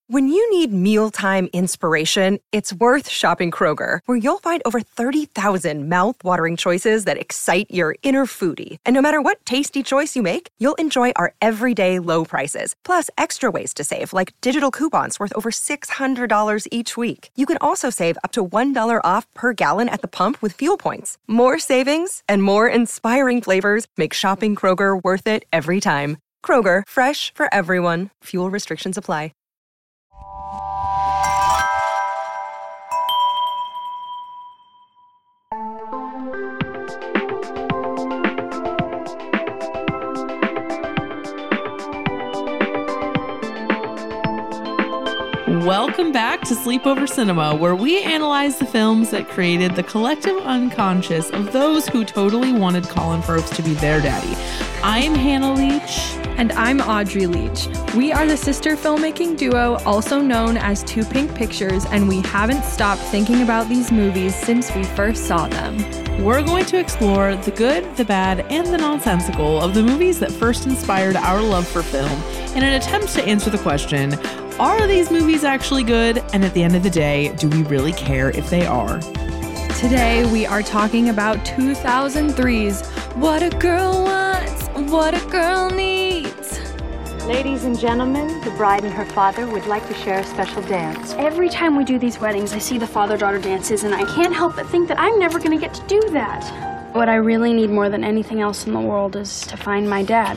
When you need mealtime inspiration, it's worth shopping Kroger, where you'll find over 30,000 mouth-watering choices that excite your inner foodie. And no matter what tasty choice you make, you'll enjoy our everyday low prices, plus extra ways to save, like digital coupons worth over $600 each week. You can also save up to $1 off per gallon at the pump with fuel points. More savings and more inspiring flavors make shopping Kroger worth it every time. Kroger, fresh for everyone. Fuel restrictions apply. Welcome back to Sleepover Cinema, where we analyze the films that created the collective unconscious of those who totally wanted Colin Firth to be their daddy. I'm Hannah Leach. And I'm Audrey Leach. We are the sister filmmaking duo, also known as Two Pink Pictures, and we haven't stopped thinking about these movies since we first saw them. We're going to explore the good, the bad, and the nonsensical of the movies that first inspired our love for film in an attempt to answer the question, are these movies actually good? And at the end of the day, do we really care if they are? Today, we are talking about 2003's What a Girl Wants, What a Girl Needs. Ladies and gentlemen, the bride and her father would like to share a special dance. Every time we do these weddings, I see the father-daughter dances, and I can't help but think that I'm never going to get to do that. What I really need more than anything else in the world is to find my dad.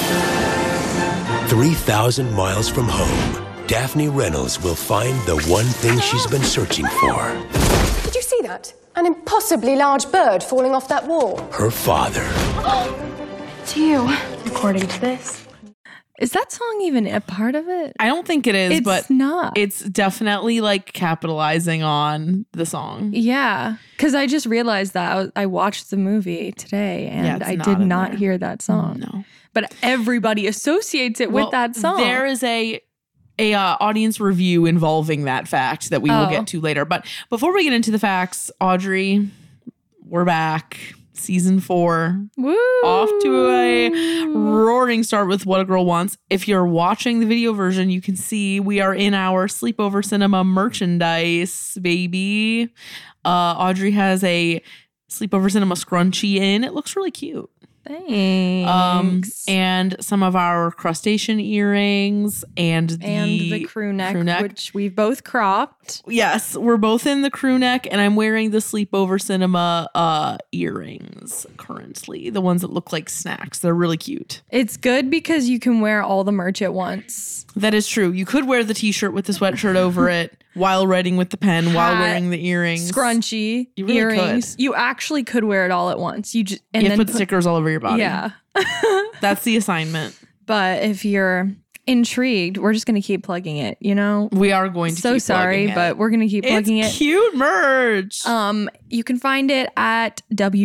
3,000 miles from home, Daphne Reynolds will find the one thing she's been searching for. Did you see that? An impossibly large bird falling off that wall. Her father. It's you. According to this. Is that song even a part of it? I don't think it is, but it's not. It's definitely like capitalizing on the song. Yeah, because I just realized that I watched the movie today and I did not hear that song. No. But everybody associates it with that song. There is a audience review involving that fact that we will get to later. But before we get into the facts, Audrey, we're back. Season 4. Woo! Off to a roaring start with What a Girl Wants. If you're watching the video version, you can see we are in our Sleepover Cinema merchandise, baby. Audrey has a Sleepover Cinema scrunchie in. It looks really cute. Thanks. And some of our crustacean earrings and the crew neck, which we've both cropped. Yes, we're both in the crew neck, and I'm wearing the Sleepover Cinema earrings currently, the ones that look like snacks. They're really cute. It's good because you can wear all the merch at once. That is true. You could wear the t-shirt with the sweatshirt over it while writing with the pen, while wearing the earrings. Scrunchie, you really earrings. Could. You actually could wear it all at once. You just and then put stickers all over your body. Yeah. That's the assignment. But if you're intrigued, we're just going to keep plugging it, you know? We are going to keep plugging it. But we're going to keep plugging it. It's cute merch. You can find it at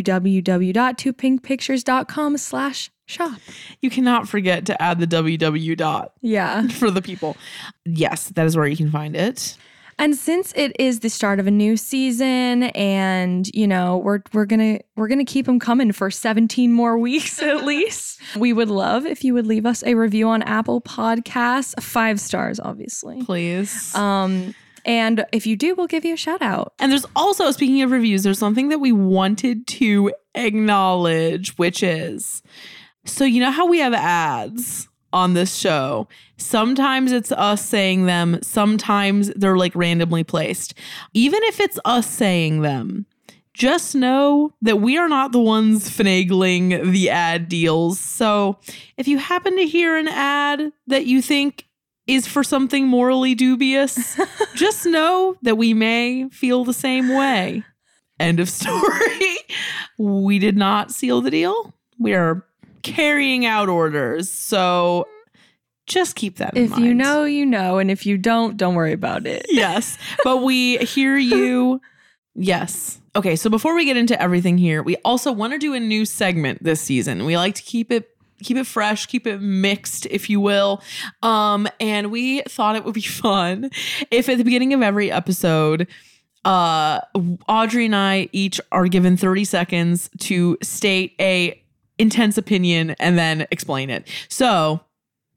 www.twopinkpictures.com/shop. You cannot forget to add the www. Yeah. For the people. Yes, that is where you can find it. And since it is the start of a new season, and you know we're gonna keep them coming for 17 more weeks at least, we would love if you would leave us a review on Apple Podcasts, 5 stars, obviously, please. And if you do, we'll give you a shout out. And there's also, speaking of reviews, there's something that we wanted to acknowledge, which is, so you know how we have ads on this show. Sometimes it's us saying them. Sometimes they're like randomly placed. Even if it's us saying them, just know that we are not the ones finagling the ad deals. So if you happen to hear an ad that you think is for something morally dubious, just know that we may feel the same way. End of story. We did not seal the deal. We are carrying out orders. So just keep that in mind. If you know, you know. And if you don't worry about it. Yes. But we hear you. Yes. Okay. So before we get into everything here, we also want to do a new segment this season. We like to keep it fresh, keep it mixed, if you will. And we thought it would be fun if at the beginning of every episode, Audrey and I each are given 30 seconds to state a intense opinion and then explain it. So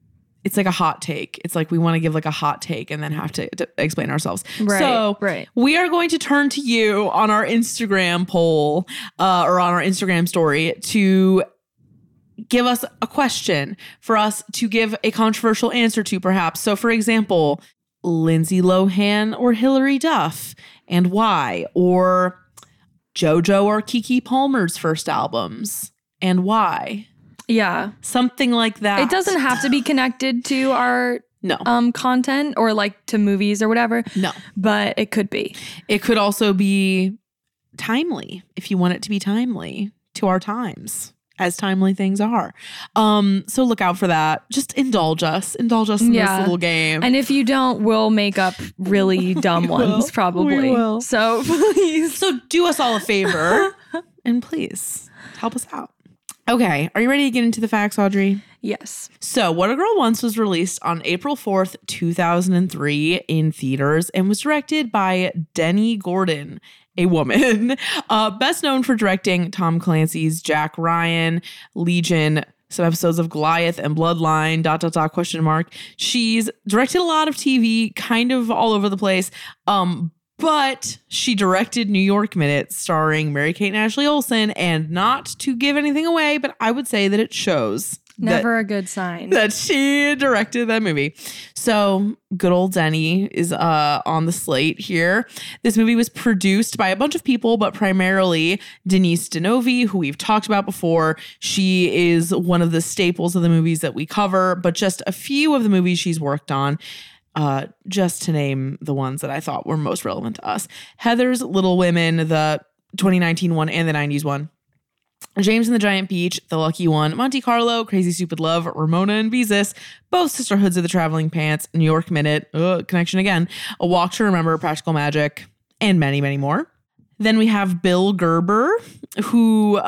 it's like a hot take. It's like we want to give like a hot take and then have to explain ourselves. Right, so right. we are going to turn to you on our Instagram poll or on our Instagram story to give us a question for us to give a controversial answer to, perhaps. So, for example, Lindsay Lohan or Hilary Duff, and why? Or JoJo or Keke Palmer's first albums, and why? Yeah. Something like that. It doesn't have to be connected to our content or like to movies or whatever. No. But it could be. It could also be timely, if you want it to be timely to our times, as timely things are. So look out for that. Just indulge us in this little game. And if you don't, we'll make up really dumb ones probably. We will. So please. So do us all a favor and please help us out. Okay, are you ready to get into the facts, Audrey? Yes. So, What a Girl Wants was released on April 4th, 2003 in theaters and was directed by Denny Gordon, a woman. Best known for directing Tom Clancy's Jack Ryan, Legion, some episodes of Goliath and Bloodline, ... She's directed a lot of TV, kind of all over the place. But she directed New York Minute starring Mary-Kate and Ashley Olsen, and not to give anything away, but I would say that it shows. Never a good sign. That she directed that movie. So good old Denny is on the slate here. This movie was produced by a bunch of people, but primarily Denise Denovi, who we've talked about before. She is one of the staples of the movies that we cover, but just a few of the movies she's worked on. Just to name the ones that I thought were most relevant to us. Heather's Little Women, the 2019 one and the 90s one. James and the Giant Peach, The Lucky One, Monte Carlo, Crazy Stupid Love, Ramona and Beezus, both Sisterhoods of the Traveling Pants, New York Minute, Connection Again, A Walk to Remember, Practical Magic, and many, many more. Then we have Bill Gerber, who,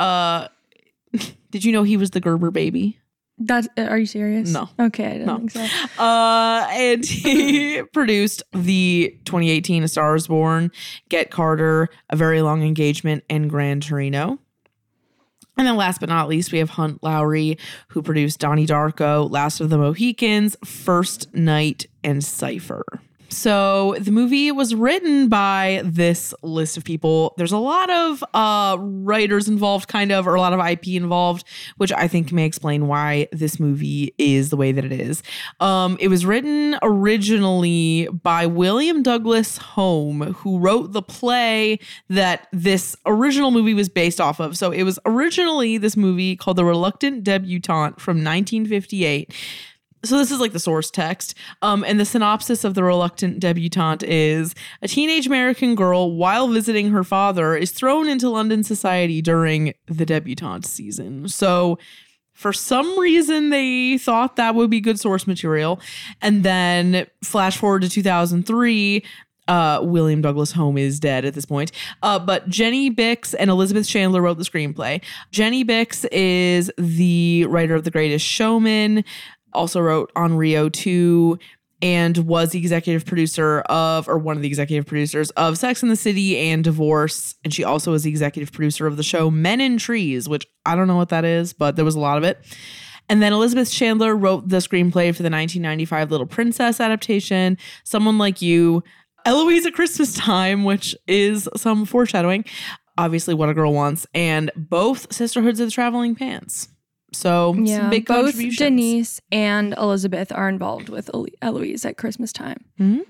did you know he was the Gerber baby? Are you serious? No. Okay, I didn't think so. And he produced the 2018 A Star Is Born, Get Carter, A Very Long Engagement, and Gran Torino. And then last but not least, we have Hunt Lowry, who produced Donnie Darko, Last of the Mohicans, First Night, and Cypher. So the movie was written by this list of people. There's a lot of writers involved, or a lot of IP involved, which I think may explain why this movie is the way that it is. It was written originally by William Douglas Home, who wrote the play that this original movie was based off of. So it was originally this movie called The Reluctant Debutante from 1958. So this is like the source text. And the synopsis of The Reluctant Debutante is: a teenage American girl, while visiting her father, is thrown into London society during the debutante season. So for some reason, they thought that would be good source material. And then flash forward to 2003, William Douglas Home is dead at this point. But Jenny Bix and Elizabeth Chandler wrote the screenplay. Jenny Bix is the writer of The Greatest Showman, also wrote on Rio 2, and was the executive producer or one of the executive producers of Sex and the City and Divorce. And she also was the executive producer of the show Men in Trees, which I don't know what that is, but there was a lot of it. And then Elizabeth Chandler wrote the screenplay for the 1995 Little Princess adaptation, Someone Like You, Eloise at Christmas Time, which is some foreshadowing, obviously What a Girl Wants, and both Sisterhoods of the Traveling Pants. So some big both contributions. Denise and Elizabeth are involved with Eloise at Christmas Time.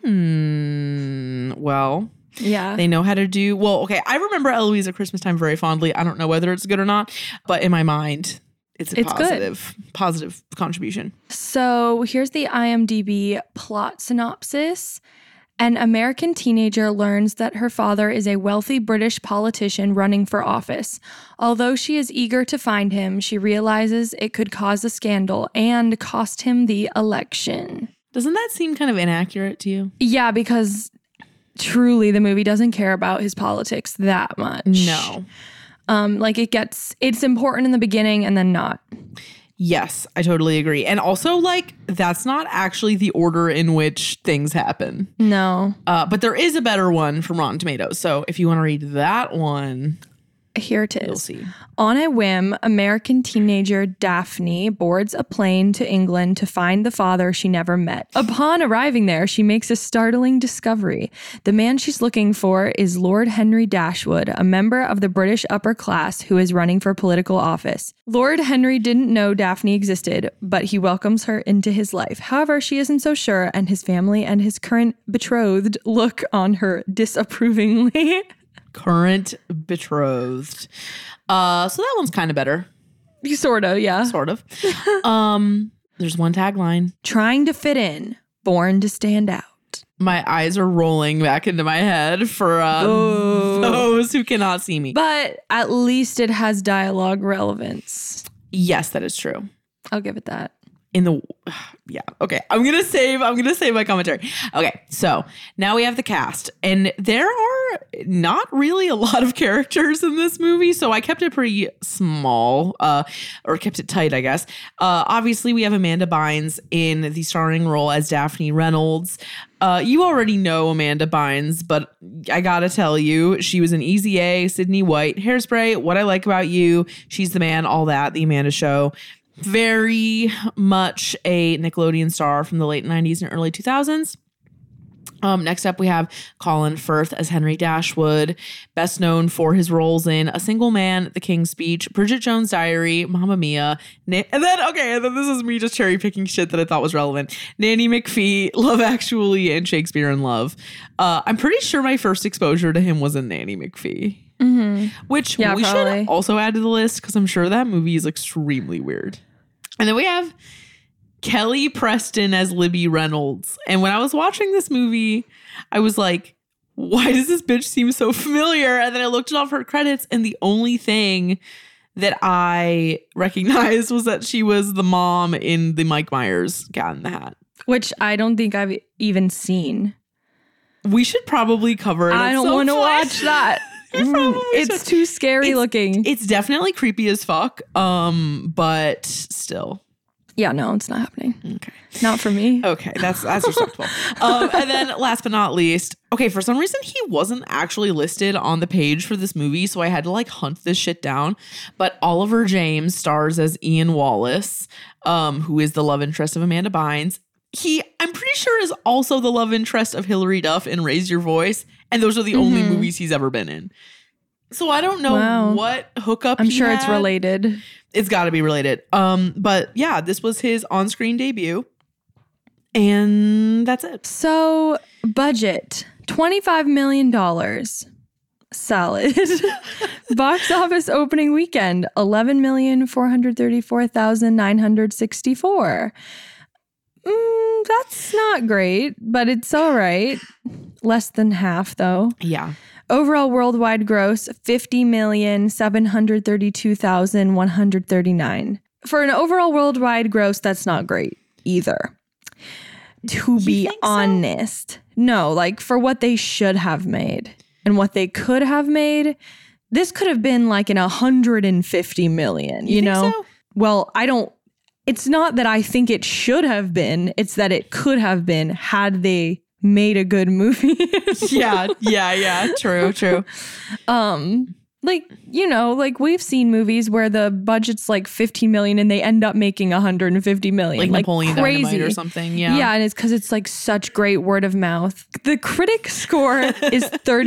Well, yeah, they know how to do. Well, okay, I remember Eloise at Christmas Time very fondly. I don't know whether it's good or not, but in my mind, it's positive contribution. So here's the IMDb plot synopsis. An American teenager learns that her father is a wealthy British politician running for office. Although she is eager to find him, she realizes it could cause a scandal and cost him the election. Doesn't that seem kind of inaccurate to you? Yeah, because truly the movie doesn't care about his politics that much. No. It's important in the beginning and then not. Yes, I totally agree. And also, that's not actually the order in which things happen. No. But there is a better one from Rotten Tomatoes. So if you want to read that one. Here it You'll is. see. On a whim, American teenager Daphne boards a plane to England to find the father she never met. Upon arriving there, she makes a startling discovery. The man she's looking for is Lord Henry Dashwood, a member of the British upper class who is running for political office. Lord Henry didn't know Daphne existed, but he welcomes her into his life. However, she isn't so sure, and his family and his current betrothed look on her disapprovingly. Current betrothed. So that one's kind of better. Sort of, yeah. Sort of. There's one tagline. Trying to fit in, born to stand out. My eyes are rolling back into my head for those who cannot see me. But at least it has dialogue relevance. Yes, that is true. I'll give it that. Yeah. Okay. I'm gonna save my commentary. Okay. So now we have the cast, and there are not really a lot of characters in this movie, so I kept it pretty small, or kept it tight, I guess. Obviously, we have Amanda Bynes in the starring role as Daphne Reynolds. You already know Amanda Bynes, but I gotta tell you, she was in Easy A, Sydney White, Hairspray, What I Like About You, She's the Man, all that, The Amanda Show. Very much a Nickelodeon star from the late 90s and early 2000s. Next up, we have Colin Firth as Henry Dashwood, best known for his roles in A Single Man, The King's Speech, Bridget Jones' Diary, Mamma Mia, and then this is me just cherry picking shit that I thought was relevant. Nanny McPhee, Love Actually, and Shakespeare in Love. I'm pretty sure my first exposure to him was in Nanny McPhee. Mm-hmm. Which we probably should also add to the list because I'm sure that movie is extremely weird. And then we have Kelly Preston as Libby Reynolds. And when I was watching this movie, I was like, why does this bitch seem so familiar? And then I looked at all of her credits, and the only thing that I recognized was that she was the mom in the Mike Myers Cat in the Hat. Which I don't think I've even seen. We should probably cover it. I don't want to watch that. It's too scary looking. It's definitely creepy as fuck. But still. Yeah, no, it's not happening. Okay. Not for me. Okay, that's respectable. And then last but not least, okay, for some reason he wasn't actually listed on the page for this movie, so I had to hunt this shit down. But Oliver James stars as Ian Wallace, who is the love interest of Amanda Bynes. I'm pretty sure is also the love interest of Hilary Duff in Raise Your Voice. And those are the only movies he's ever been in. So I don't know what hookup I'm sure it's related. It's got to be related. But yeah, this was his on-screen debut. And that's it. So budget, $25 million. Solid. Box office opening weekend, 11,434,964. That's not great, but it's all right. Less than half, though. Yeah. Overall worldwide gross, 50,732,139. For an overall worldwide gross, that's not great either. To be honest. No, for what they should have made and what they could have made, this could have been in 150 million, you know? Think so? Well, it's not that I think it should have been, it's that it could have been had they made a good movie. Yeah. True. We've seen movies where the budget's 15 million and they end up making 150 million. Like Napoleon crazy. Dynamite or something. Yeah. Yeah, and it's because it's such great word of mouth. The critic score is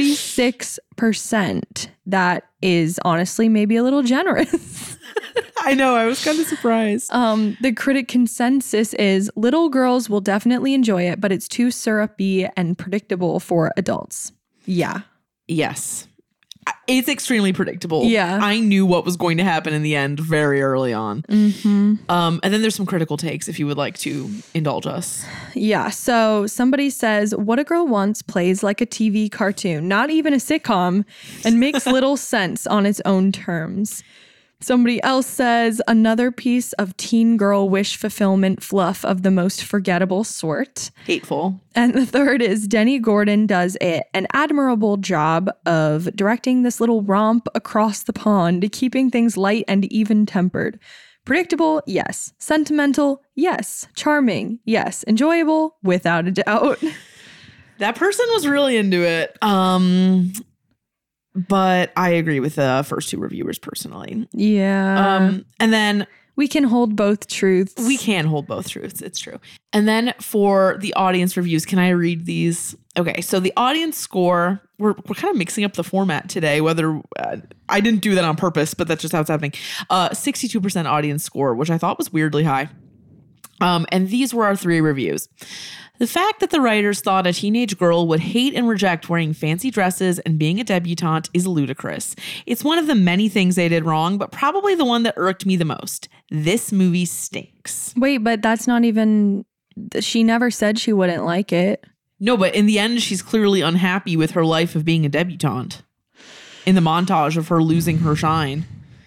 36%. That is honestly maybe a little generous. I know. I was kind of surprised. The critic consensus is little girls will definitely enjoy it, but it's too syrupy and predictable for adults. Yeah. Yes. It's extremely predictable. Yeah. I knew what was going to happen in the end very early on. Mm-hmm. And then there's some critical takes if you would like to indulge us. Yeah. So somebody says, What a Girl Wants plays like a TV cartoon, not even a sitcom, and makes little sense on its own terms. Somebody else says, another piece of teen girl wish fulfillment fluff of the most forgettable sort. Hateful. And the third is Denny Gordon does an admirable job of directing this little romp across the pond, keeping things light and even-tempered. Predictable, yes. Sentimental, yes. Charming, yes. Enjoyable, without a doubt. That person was really into it. But I agree with the first two reviewers personally. Yeah. And then we can hold both truths. we can hold both truths. It's true. And then for the audience reviews, can I read these? Okay, so the audience score, we're kind of mixing up the format today, whether I didn't do that on purpose, but that's just how it's happening. 62% audience score, which I thought was weirdly high. And these were our three reviews. The fact that the writers thought a teenage girl would hate and reject wearing fancy dresses and being a debutante is ludicrous. It's one of the many things they did wrong, but probably the one that irked me the most. This movie stinks. Wait, but that's not even... She never said she wouldn't like it. No, but in the end, she's clearly unhappy with her life of being a debutante. In the montage of her losing her shine.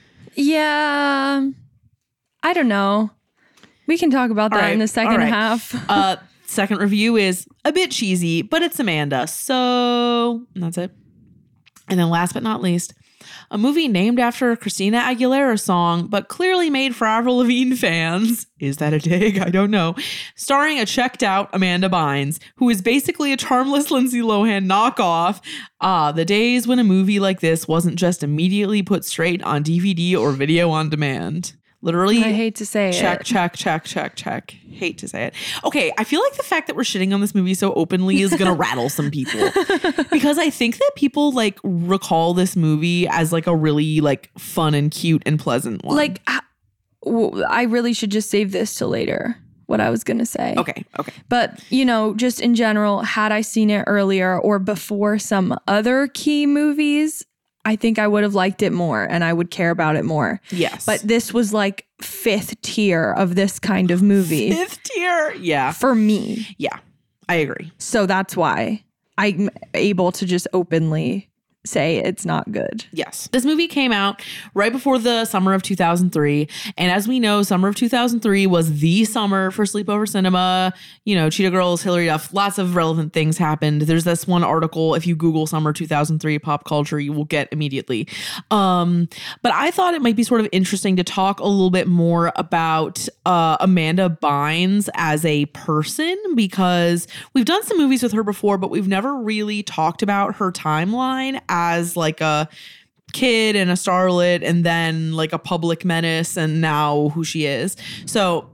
Yeah. I don't know. We can talk about that in the second half. Second review is a bit cheesy, but it's Amanda. So that's it. And then last but not least, a movie named after a Christina Aguilera song, but clearly made for Avril Lavigne fans. Is that a dig? I don't know. Starring a checked out Amanda Bynes, who is basically a charmless Lindsay Lohan knockoff. The days when a movie like this wasn't just immediately put straight on DVD or video on demand. Literally, I hate to say check. Hate to say it. Okay, I feel like the fact that we're shitting on this movie so openly is going to rattle some people. Because I think that people like recall this movie as like a really like fun and cute and pleasant one. Like, I really should just save this till later, what I was going to say. Okay. But, you know, just in general, had I seen it earlier or before some other key movies, I think I would have liked it more and I would care about it more. Yes. But this was like 5th tier of this kind of movie. 5th tier? Yeah. For me. Yeah, I agree. So that's why I'm able to just openly say it's not good. Yes. This movie came out right before the summer of 2003. And as we know, summer of 2003 was the summer for sleepover cinema. You know, Cheetah Girls, Hilary Duff, lots of relevant things happened. There's this one article, if you Google summer 2003 pop culture, you will get immediately. But I thought it might be sort of interesting to talk a little bit more about Amanda Bynes as a person, because we've done some movies with her before, but we've never really talked about her timeline as like a kid and a starlet and then like a public menace and now who she is. So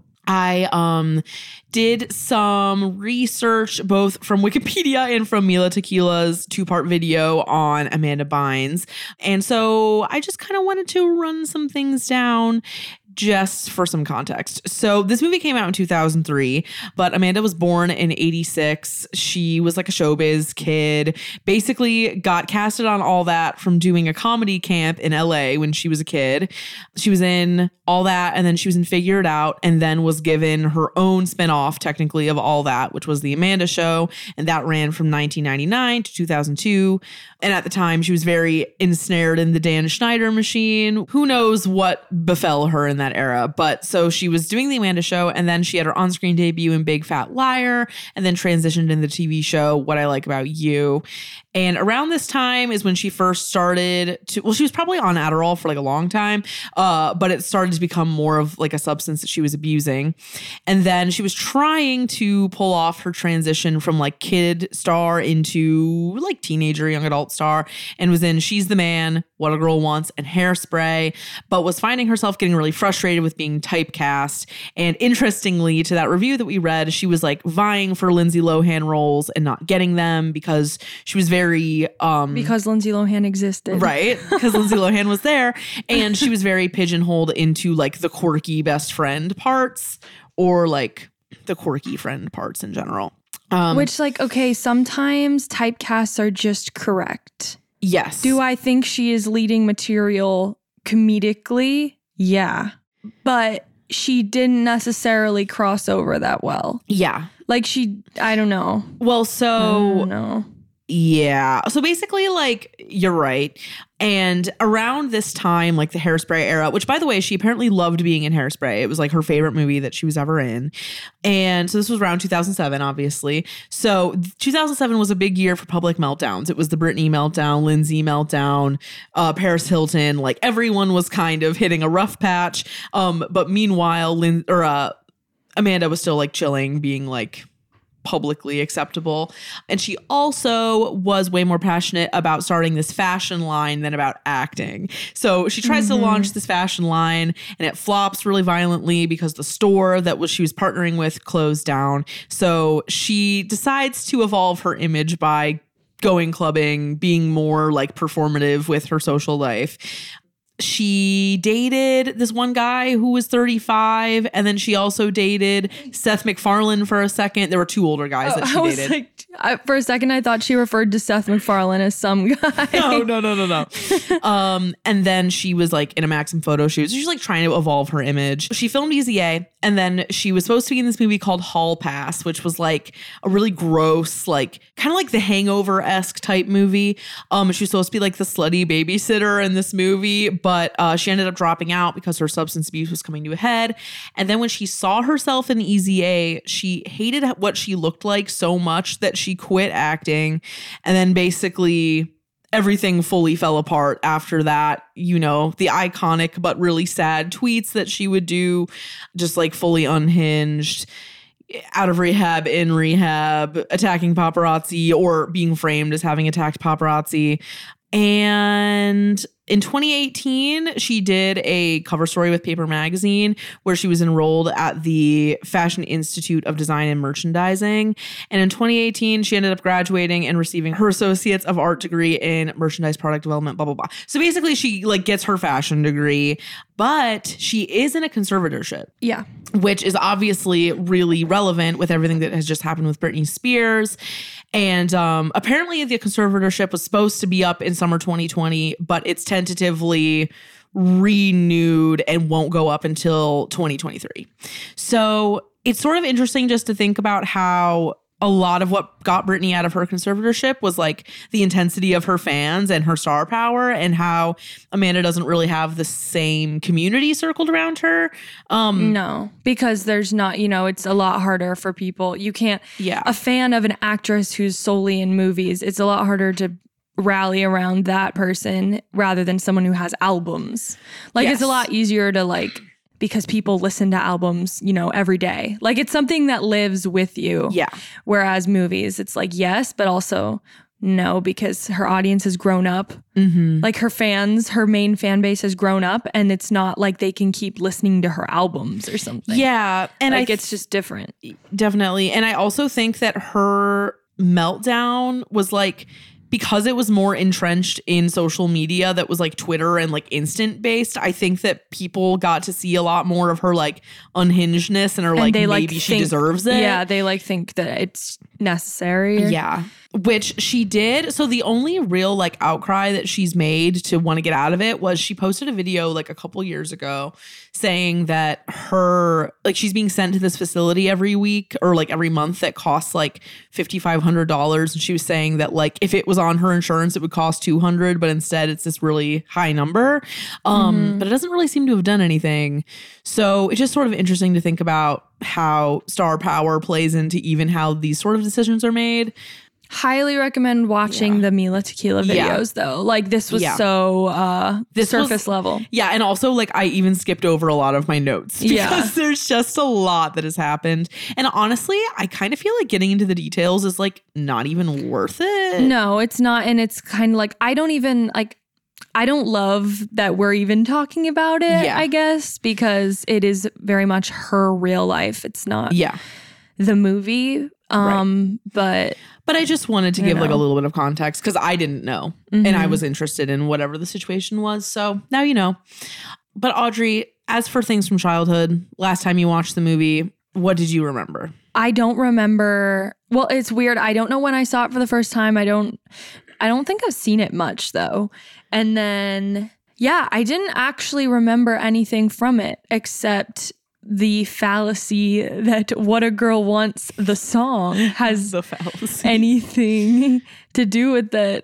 I did some research both from Wikipedia and from Mila Tequila's 2-part video on Amanda Bynes. And so I just kind of wanted to run some things down just for some context. So this movie came out in 2003, but Amanda was born in 86. She was like a showbiz kid, basically got casted on All That from doing a comedy camp in LA when she was a kid. She was in All That and then she was in Figure It Out and then was given her own spinoff technically of All That, which was The Amanda Show. And that ran from 1999 to 2002. And at the time she was very ensnared in the Dan Schneider machine. Who knows what befell her in that era. But so she was doing The Amanda Show and then she had her on-screen debut in Big Fat Liar and then transitioned in the TV show What I Like About You. And around this time is when she first started to, well, she was probably on Adderall for like a long time, but it started to become more of like a substance that she was abusing. And then she was trying to pull off her transition from like kid star into like teenager, young adult star, and was in She's the Man, What a Girl Wants, and Hairspray, but was finding herself getting really frustrated with being typecast. And interestingly, to that review that we read, she was like vying for Lindsay Lohan roles and not getting them because she was very because Lindsay Lohan existed. Right. Because Lindsay Lohan was there. And she was very pigeonholed into like the quirky best friend parts or like the quirky friend parts in general. Which like, okay, sometimes typecasts are just correct. Yes. Do I think she is leading material comedically? Yeah. But she didn't necessarily cross over that well. Yeah. Like I don't know. Well, so no. Yeah. So basically, like, you're right. And around this time, like the Hairspray era, which by the way, she apparently loved being in Hairspray. It was like her favorite movie that she was ever in. And so this was around 2007, obviously. So 2007 was a big year for public meltdowns. It was the Britney meltdown, Lindsay meltdown, Paris Hilton. Like everyone was kind of hitting a rough patch. But meanwhile, Amanda was still like chilling, being like publicly acceptable. And she also was way more passionate about starting this fashion line than about acting. So she tries to launch this fashion line and it flops really violently because the store that she was partnering with closed down. So she decides to evolve her image by going clubbing, being more like performative with her social life. She dated this one guy who was 35, and then she also dated Seth MacFarlane for a second. There were two older guys that she dated. Was like, for a second, I thought she referred to Seth MacFarlane as some guy. No. And then she was like in a Maxim photo shoot. So she's like trying to evolve her image. She filmed Easy A, and then she was supposed to be in this movie called Hall Pass, which was like a really gross, like kind of like the Hangover-esque type movie. She was supposed to be like the slutty babysitter in this movie, but she ended up dropping out because her substance abuse was coming to a head. And then when she saw herself in Easy A, she hated what she looked like so much that she quit acting. And then basically everything fully fell apart after that. You know, the iconic but really sad tweets that she would do, just like fully unhinged, out of rehab, in rehab, attacking paparazzi or being framed as having attacked paparazzi. And in 2018, she did a cover story with Paper Magazine where she was enrolled at the Fashion Institute of Design and Merchandising. And in 2018, she ended up graduating and receiving her Associates of Art degree in Merchandise Product Development, blah, blah, blah. So basically, she like gets her fashion degree, but she is in a conservatorship. Yeah. Which is obviously really relevant with everything that has just happened with Britney Spears. And apparently the conservatorship was supposed to be up in summer 2020, but it's tentatively renewed and won't go up until 2023. So it's sort of interesting just to think about how a lot of what got Britney out of her conservatorship was like the intensity of her fans and her star power, and how Amanda doesn't really have the same community circled around her. No, because there's not, you know, it's a lot harder for people. You can't, a fan of an actress who's solely in movies, it's a lot harder to rally around that person rather than someone who has albums. Like it's a lot easier to like, because people listen to albums, you know, every day. Like it's something that lives with you. Yeah. Whereas movies, it's like, yes, but also no, because her audience has grown up. Mm-hmm. Like her main fan base has grown up, and it's not like they can keep listening to her albums or something. Yeah. And like it's just different. Definitely. And I also think that her meltdown was like, because it was more entrenched in social media that was like Twitter and like instant based, I think that people got to see a lot more of her like unhingedness and are like, maybe she deserves it. Yeah, they like think that it's necessary. Yeah. Which she did. So the only real like outcry that she's made to want to get out of it was she posted a video like a couple years ago saying that she's being sent to this facility every week or like every month that costs like $5,500. And she was saying that like if it was on her insurance, it would cost $200, but instead it's this really high number. But it doesn't really seem to have done anything. So it's just sort of interesting to think about how star power plays into even how these sort of decisions are made. Highly recommend watching the Mila Tequila videos though. Like this was so surface level. Yeah. And also like I even skipped over a lot of my notes because there's just a lot that has happened. And honestly, I kind of feel like getting into the details is like not even worth it. No, it's not. And it's kind of like, I don't love that we're even talking about it, I guess, because it is very much her real life. It's not the movie. But I just wanted to give like a little bit of context because I didn't know and I was interested in whatever the situation was. So now you know. But Audrey, as for things from childhood, last time you watched the movie, what did you remember? I don't remember. Well, it's weird. I don't know when I saw it for the first time. I don't think I've seen it much though. And then, I didn't actually remember anything from it except the fallacy that What a Girl Wants, the song, has anything to do with it.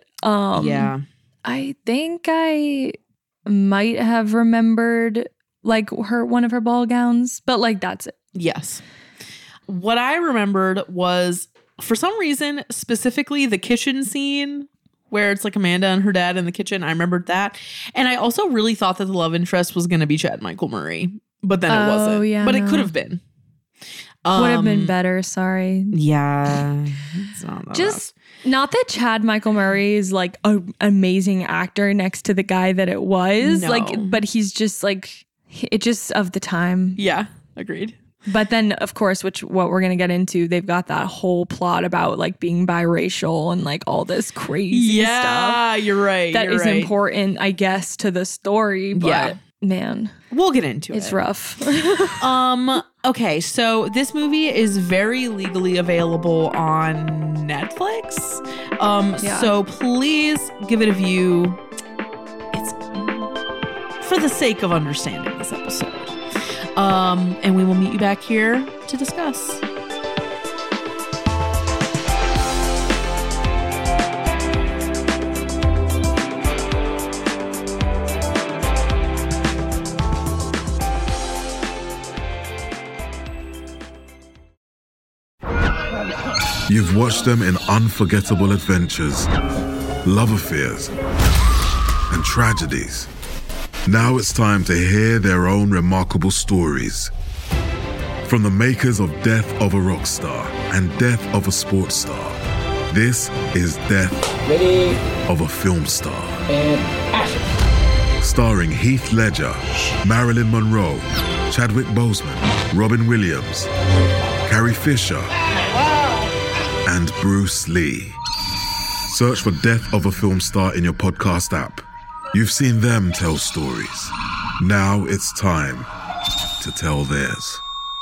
I think I might have remembered like one of her ball gowns, but like that's it. Yes. What I remembered was, for some reason, specifically the kitchen scene where it's like Amanda and her dad in the kitchen. I remembered that. And I also really thought that the love interest was going to be Chad Michael Murray. But then it wasn't. But it could have been. Would have been better. Sorry. Yeah. It's not the Just not that Chad Michael Murray is like an amazing actor next to the guy that it was. No. Like, but he's just like, it just of the time. Yeah. Agreed. But then, of course, what we're going to get into, they've got that whole plot about like being biracial and like all this crazy stuff. Yeah, you're right. That you're is right. important, I guess, to the story. But man, We'll get into it. it's rough. Okay, so this movie is very legally available on Netflix. So please give it a view. It's for the sake of understanding this episode. And we will meet you back here to discuss. You've watched them in unforgettable adventures, love affairs, and tragedies. Now it's time to hear their own remarkable stories. From the makers of Death of a Rock Star and Death of a Sports Star, this is Death of a Film Star. And action. Starring Heath Ledger, Marilyn Monroe, Chadwick Boseman, Robin Williams, Carrie Fisher, and Bruce Lee. Search for Death of a Film Star in your podcast app. You've seen them tell stories. Now it's time to tell theirs.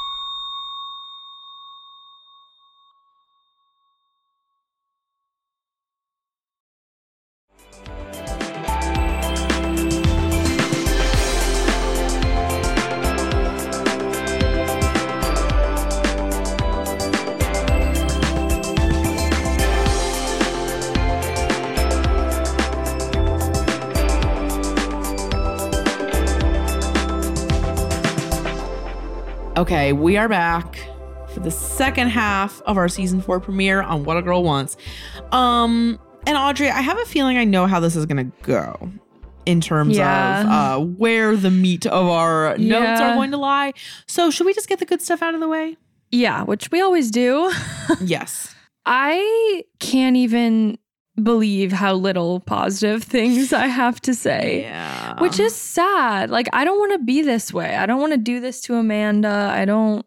Okay, we are back for the second half of our season 4 premiere on What a Girl Wants. And Audrey, I have a feeling I know how this is going to go in terms of where the meat of our notes are going to lie. So should we just get the good stuff out of the way? Yeah, which we always do. Yes. I can't even believe how little positive things I have to say. Yeah. Which is sad. Like, I don't want to be this way. I don't want to do this to Amanda. I don't.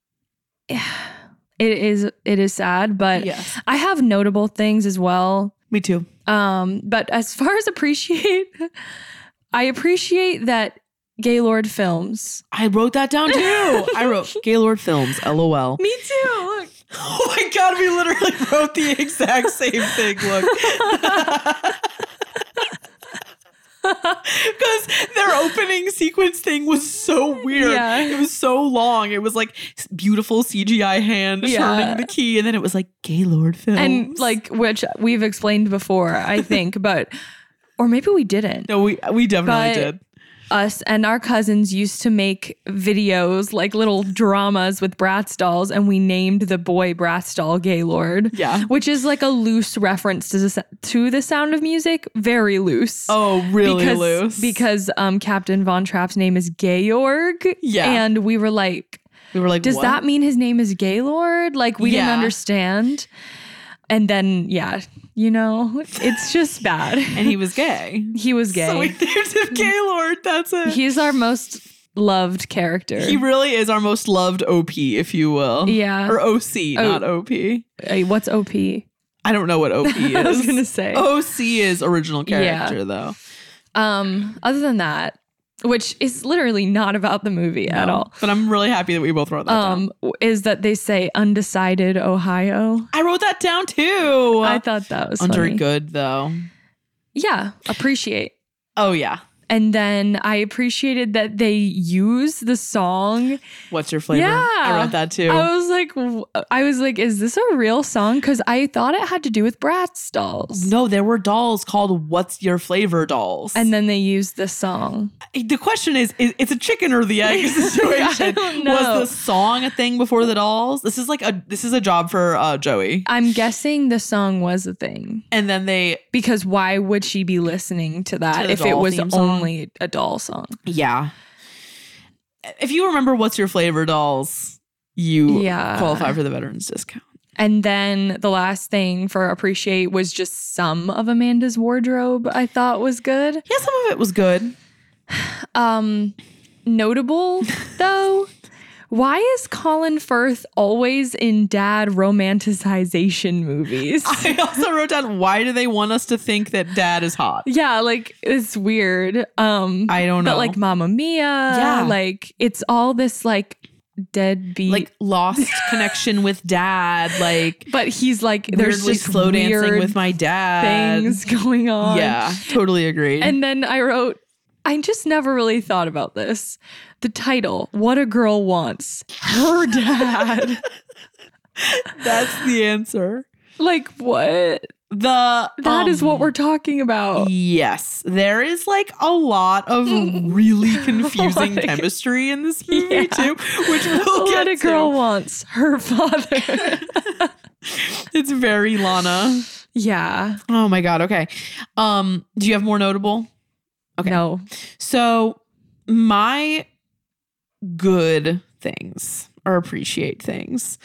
It is sad, but yes. I have notable things as well. Me too. But as far as I appreciate that Gaylord Films. I wrote that down too. I wrote Gaylord Films, LOL. Me too. Look. Oh my God, we literally wrote the exact same thing. Look. Because their opening sequence thing was so weird. Yeah. It was so long. It was like beautiful CGI hand turning the key. And then it was like Gaylord Films. And like, which we've explained before, I think, but, or maybe we didn't. No, we definitely did. Us and our cousins used to make videos, like little dramas with Bratz dolls, and we named the boy Bratz doll Gaylord. Yeah. Which is like a loose reference to the Sound of Music. Very loose. Oh, really loose. Because Captain Von Trapp's name is Georg. Yeah. And we were like, does what? that mean his name is Gaylord? Like, we didn't understand. And then, it's just bad. And he was gay. He was gay. So we named him Gaylord. That's it. He's our most loved character. He really is our most loved OP, if you will. Yeah. Or OC, not OP. What's OP? I don't know what OP is. I was going to say. OC is original character, though. Other than that, which is literally not about the movie at all. But I'm really happy that we both wrote that down. Is that they say undecided Ohio. I wrote that down too. I thought that was Under funny. good though. Yeah, appreciate. Oh yeah. And then I appreciated that they use the song. What's your flavor? Yeah. I wrote that too. I was like, is this a real song? Because I thought it had to do with Bratz dolls. No, there were dolls called What's Your Flavor dolls. And then they used the song. The question is it's a chicken or the egg situation. I don't know. Was the song a thing before the dolls? This is a job for Joey. I'm guessing the song was a thing. And then because why would she be listening to that if it was only a doll song? Yeah. If you remember What's Your Flavor dolls, you qualify for the veterans discount. And then the last thing for appreciate was just some of Amanda's wardrobe I thought was good. Yeah, some of it was good. Notable, though, why is Colin Firth always in dad romanticization movies? I also wrote down, why do they want us to think that dad is hot? Yeah, like, it's weird. I don't know. But like Mamma Mia, like, it's all this like deadbeat, like lost connection with dad, like, but he's like there's weirdly just slow dancing weird with my dad things going on. Yeah, totally agreed. And then I wrote, I just never really thought about this. The title, What a Girl Wants, her dad. That's the answer. Like, what? That is what we're talking about. Yes. There is like a lot of really confusing chemistry in this movie too, which we'll get What a girl wants, her father. It's very Lana. Yeah. Oh my God. Okay. Do you have more notable? Okay. No. So my good things or appreciate things.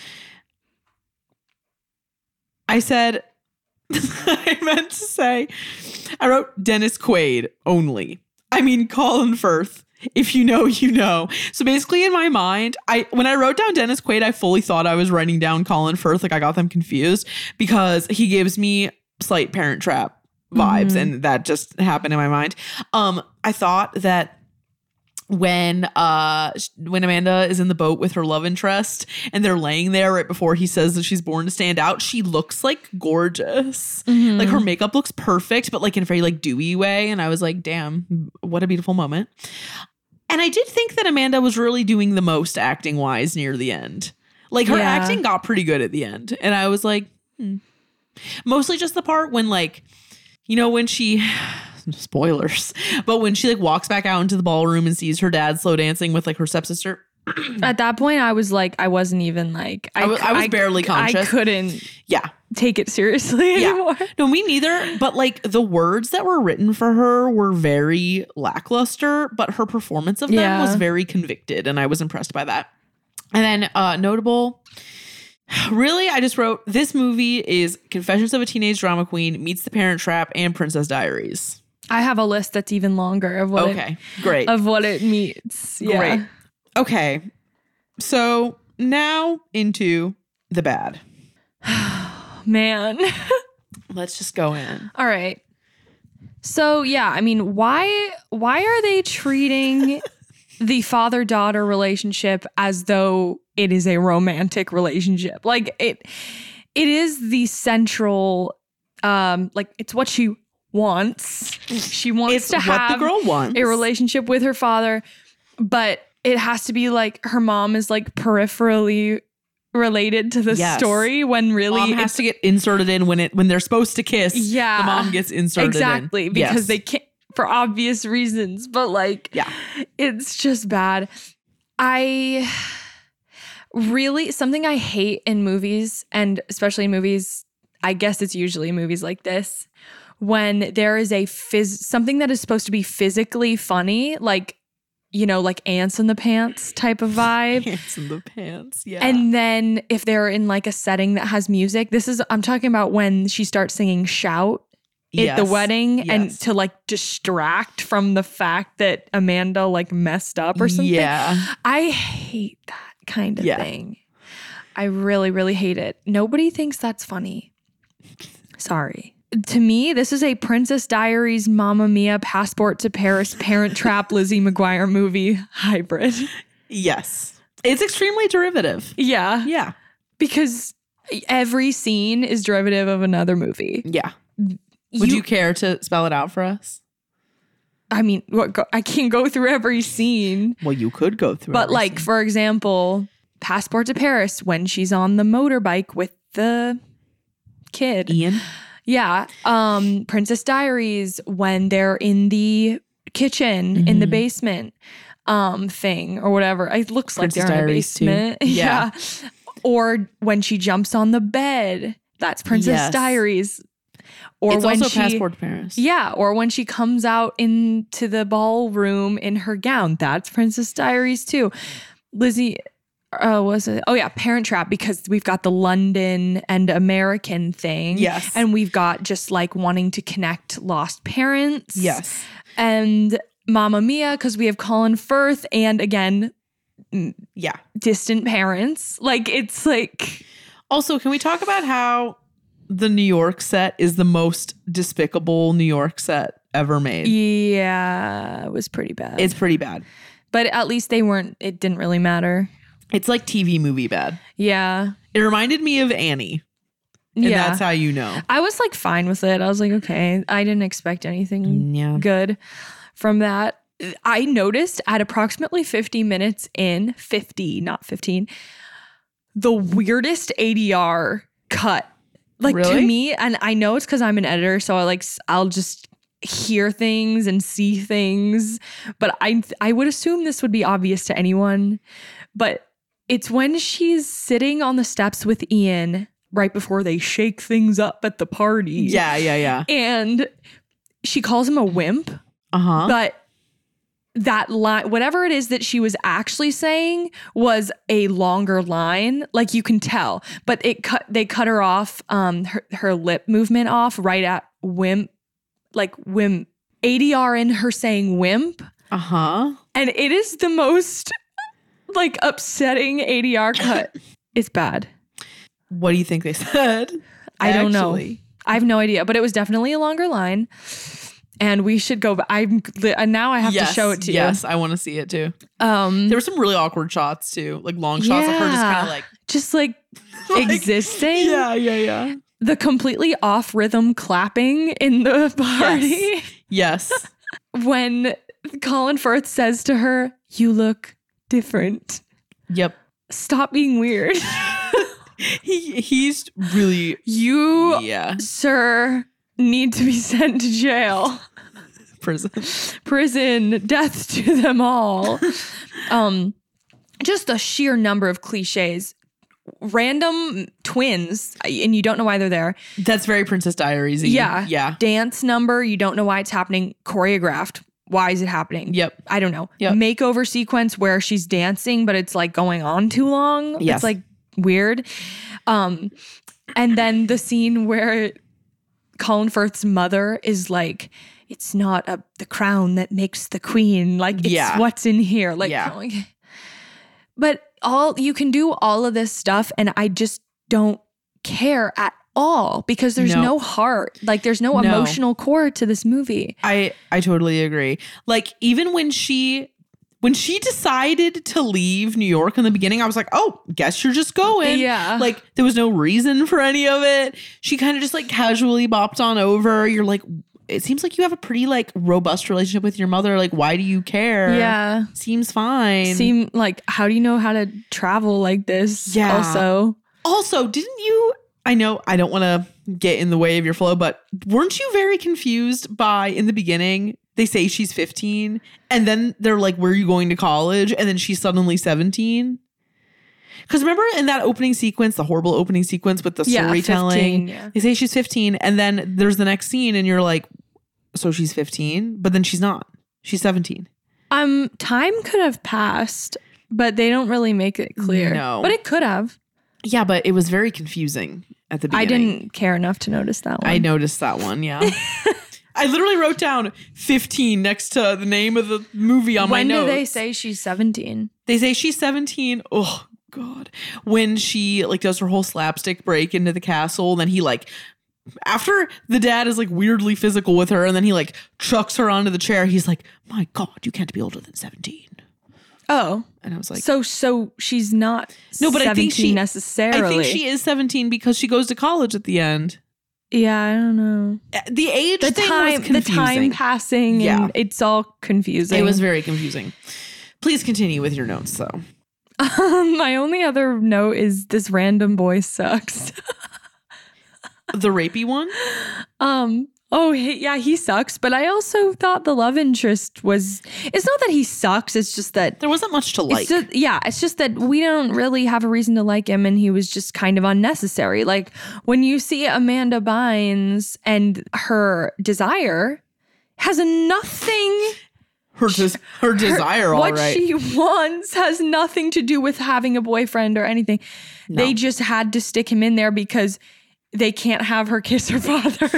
I said, I meant to say, I wrote Dennis Quaid only. I mean, Colin Firth. If you know, you know. So basically in my mind, when I wrote down Dennis Quaid, I fully thought I was writing down Colin Firth. Like I got them confused because he gives me slight Parent Trap vibes, and that just happened in my mind. I thought that when Amanda is in the boat with her love interest and they're laying there right before he says that she's born to stand out, she looks like gorgeous. Like her makeup looks perfect, but like in a very like dewy way. And I was like, damn, what a beautiful moment. And I did think that Amanda was really doing the most acting wise near the end. Like her acting got pretty good at the end. And I was like, mostly just the part when like, you know, when she, spoilers, but when she like walks back out into the ballroom and sees her dad slow dancing with like her stepsister. At that point, I was like, I wasn't even like, I was barely conscious. I couldn't take it seriously anymore. No, me neither. But like the words that were written for her were very lackluster, but her performance of them was very convicted. And I was impressed by that. And then notable, really, I just wrote, this movie is Confessions of a Teenage Drama Queen meets The Parent Trap and Princess Diaries. I have a list that's even longer of what of what it meets. Yeah. Great. Okay. So now into the bad. Man. Let's just go in. All right. So yeah, I mean, why are they treating the father-daughter relationship as though it is a romantic relationship? Like it is the central like it's what she wants. She wants to have what the girl wants. A relationship with her father, but it has to be like her mom is like peripherally related to the story when really mom has to get inserted in when they're supposed to kiss. Yeah, the mom gets inserted exactly in. Because they can't, for obvious reasons. But like, it's just bad. I really, something I hate in movies, and especially in movies, I guess it's usually movies like this, when there is a something that is supposed to be physically funny, like, you know, like Ants in the Pants type of vibe. Ants in the Pants, yeah. And then if they're in like a setting that has music, I'm talking about when she starts singing Shout at the wedding and to like distract from the fact that Amanda like messed up or something. Yeah. I hate that kind of thing. I really, really hate it. Nobody thinks that's funny. Sorry. To me, this is a Princess Diaries, Mamma Mia, Passport to Paris, Parent Trap, Lizzie McGuire movie hybrid. Yes. It's extremely derivative. Yeah. Yeah. Because every scene is derivative of another movie. Yeah. Would you care to spell it out for us? I mean, I can't go through every scene. Well, you could go through but like, scene. For example, Passport to Paris, when she's on the motorbike with the kid. Ian? Yeah. Princess Diaries, when they're in the kitchen, in the basement thing or whatever. It looks Princess like they're Diaries in a basement. Too. Yeah. Or when she jumps on the bed. That's Princess Diaries. Or it's when also Passport to Paris. Yeah. Or when she comes out into the ballroom in her gown. That's Princess Diaries too. Lizzie, was it? Oh yeah, Parent Trap, because we've got the London and American thing. Yes. And we've got just like wanting to connect lost parents. Yes. And Mamma Mia, because we have Colin Firth and again, distant parents. Like it's like. Also, can we talk about how the New York set is the most despicable New York set ever made? Yeah, it was pretty bad. It's pretty bad. But at least it didn't really matter. It's like TV movie bad. Yeah. It reminded me of Annie. And that's how you know. I was like fine with it. I was like, okay. I didn't expect anything good from that. I noticed at approximately 50 minutes in, 50, not 15, the weirdest ADR cut. Like to me, and I know it's because I'm an editor, so I'll just hear things and see things. But I would assume this would be obvious to anyone. But it's when she's sitting on the steps with Ian right before they shake things up at the party. Yeah. And she calls him a wimp. But that line, whatever it is that she was actually saying, was a longer line. Like you can tell. But they cut her off, her lip movement off right at wimp. Like wimp. ADR in her saying wimp. And it is the most like upsetting ADR cut. It's bad. What do you think they said? I don't know. I have no idea, but it was definitely a longer line. And we should go. Now I have to show it to you. Yes, I want to see it too. There were some really awkward shots too, like long shots of her just kind of like existing. Yeah. The completely off rhythm clapping in the party. Yes. When Colin Firth says to her, "You look different." Yep. Stop being weird. He's really sir, need to be sent to jail. Prison, death to them all. Just the sheer number of cliches. Random twins, and you don't know why they're there. That's very Princess Diaries-y. Yeah. Dance number, you don't know why it's happening. Choreographed. Why is it happening? Yep. I don't know. Yep. Makeover sequence where she's dancing, but it's like going on too long. Yes. It's like weird. And then the scene where Colin Firth's mother is like, it's not the crown that makes the queen. Like, it's what's in here. Like, but you can do all of this stuff, and I just don't care at all because there's no heart. Like, there's no emotional core to this movie. I totally agree. Like, even when she decided to leave New York in the beginning, I was like, oh, guess you're just going. Yeah. Like, there was no reason for any of it. She kind of just like casually bopped on over. You're like, it seems like you have a pretty like robust relationship with your mother. Like, why do you care? Yeah. Seems fine. How do you know how to travel like this? Yeah. Also, didn't you, I know I don't want to get in the way of your flow, but weren't you very confused by, in the beginning, they say she's 15 and then they're like, where are you going to college? And then she's suddenly 17. Because remember in that opening sequence, the horrible opening sequence with the storytelling, 15, they say she's 15 and then there's the next scene and you're like, so she's 15, but then she's not. She's 17. Time could have passed, but they don't really make it clear. No. But it could have. Yeah, but it was very confusing at the beginning. I didn't care enough to notice that one. I noticed that one, yeah. I literally wrote down 15 next to the name of the movie on my notes. When do they say she's 17? They say she's 17. Oh, God. When she like does her whole slapstick break into the castle, then he like, after the dad is like weirdly physical with her and then he like chucks her onto the chair, he's like, my God, you can't be older than 17. Oh. And I was like, so she's not 17 necessarily. I think she is 17 because she goes to college at the end. Yeah, I don't know. The age thing was confusing. The time passing, and it's all confusing. It was very confusing. Please continue with your notes, though. My only other note is this random boy sucks. The rapey one? Oh, yeah, he sucks. But I also thought the love interest was... It's not that he sucks. It's just that... There wasn't much to like. It's just that we don't really have a reason to like him, and he was just kind of unnecessary. Like, when you see Amanda Bynes and her desire has nothing her desire, all what right. she wants has nothing to do with having a boyfriend or anything. No. They just had to stick him in there because they can't have her kiss her father.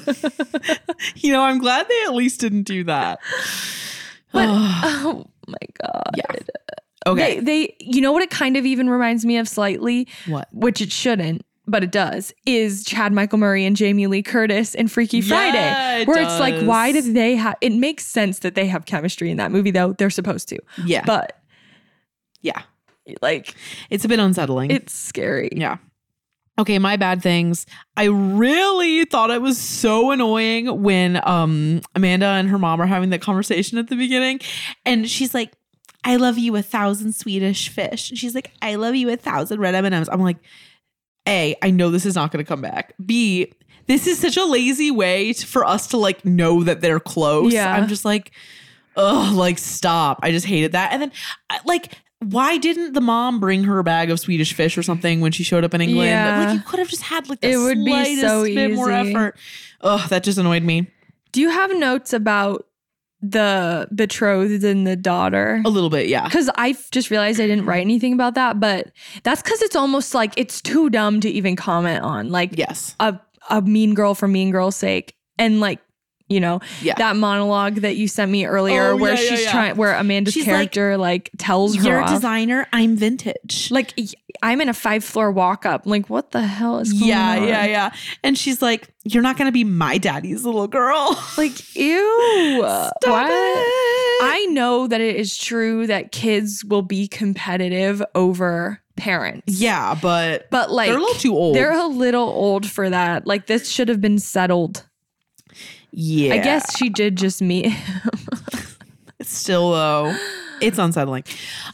I'm glad they at least didn't do that. But, oh my God. Yeah. Okay. They you know what it kind of even reminds me of slightly? What? Which it shouldn't, but it does, is Chad Michael Murray and Jamie Lee Curtis in Freaky Friday. Where it's like, why did they have, it makes sense that they have chemistry in that movie, though. They're supposed to. Yeah. But. Yeah. Like. It's a bit unsettling. It's scary. Yeah. Okay, my bad things. I really thought it was so annoying when Amanda and her mom are having that conversation at the beginning. And she's like, I love you 1,000 Swedish fish. And she's like, I love you 1,000 red M&Ms. I'm like, A, I know this is not going to come back. B, this is such a lazy way for us to like know that they're close. Yeah. I'm just like, ugh, like stop. I just hated that. And then like, why didn't the mom bring her a bag of Swedish fish or something when she showed up in England? Yeah. Like you could have just had like the It would be slightest so bit more easy. effort. Ugh, that just annoyed me. Do you have notes about the betrothed and the daughter? A little bit, yeah. Because I just realized I didn't write anything about that, but that's because it's almost like it's too dumb to even comment on. Like, yes, a mean girl for mean girl's sake. And like, that monologue that you sent me earlier where she's trying, where Amanda's character like tells her, you're a off. designer, I'm vintage. Like, I'm in a 5-floor walk up. Like, what the hell is going on? Yeah. And she's like, you're not going to be my daddy's little girl. Like, ew. Stop what? it. I know that it is true that kids will be competitive over parents. Yeah, but like, they're a little too old. They're a little old for that. Like, this should have been settled. Yeah. I guess she did just meet him. Still, though, it's unsettling.